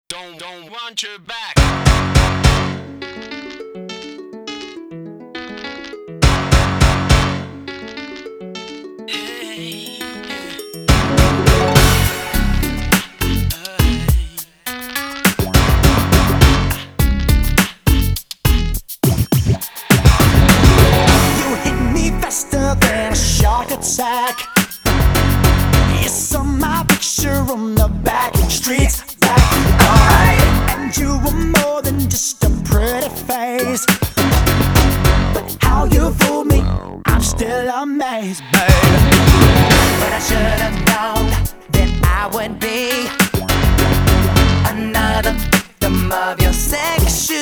Don't want you back. You hit me faster than a shark attack. You saw my picture on the back streets back. Alright, and you were more than just a pretty face. But how you fooled me, I'm still amazed, babe. But I should have known that I would be another victim of your sexuality.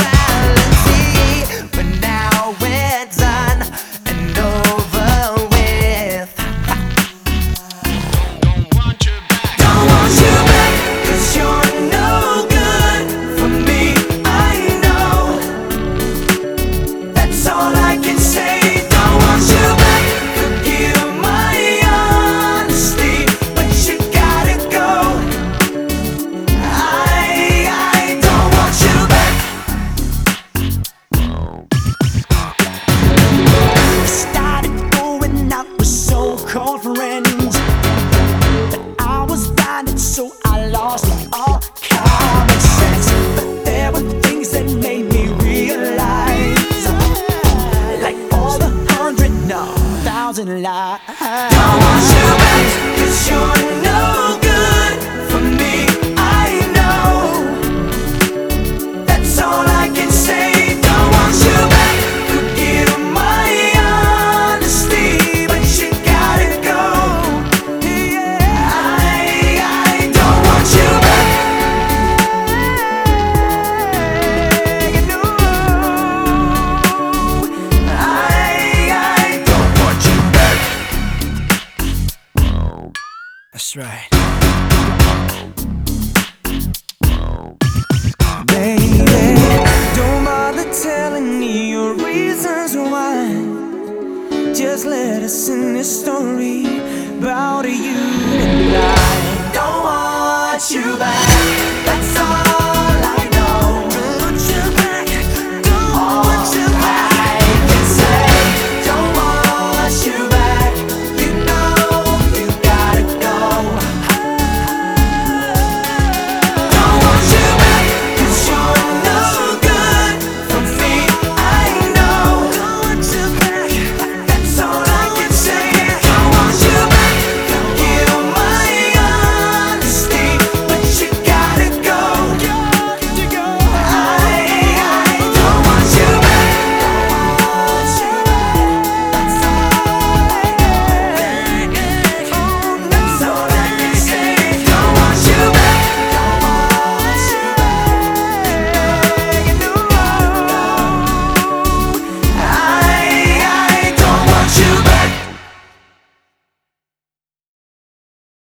But now we're done and over with. Don't want you back. Don't want you back, 'cause you're no good for me, I know. That's all I can say. Don't want you back, forgive my honesty, but you gotta go. I don't want you back. We started going out with so-called friends, but I was blinded, so I lost all common sense. But there were things that made me realize, like all the 100, no, 1,000 lies. Don't want you back, 'cause you're no good for me, I know. That's all I can say. Don't want you back, forgive my honesty, but you gotta go. I don't want you back. You know, I don't want you back. That's right. Baby, don't bother telling me your reasons why. Just let us in this story about you and I. Don't want you back, that's all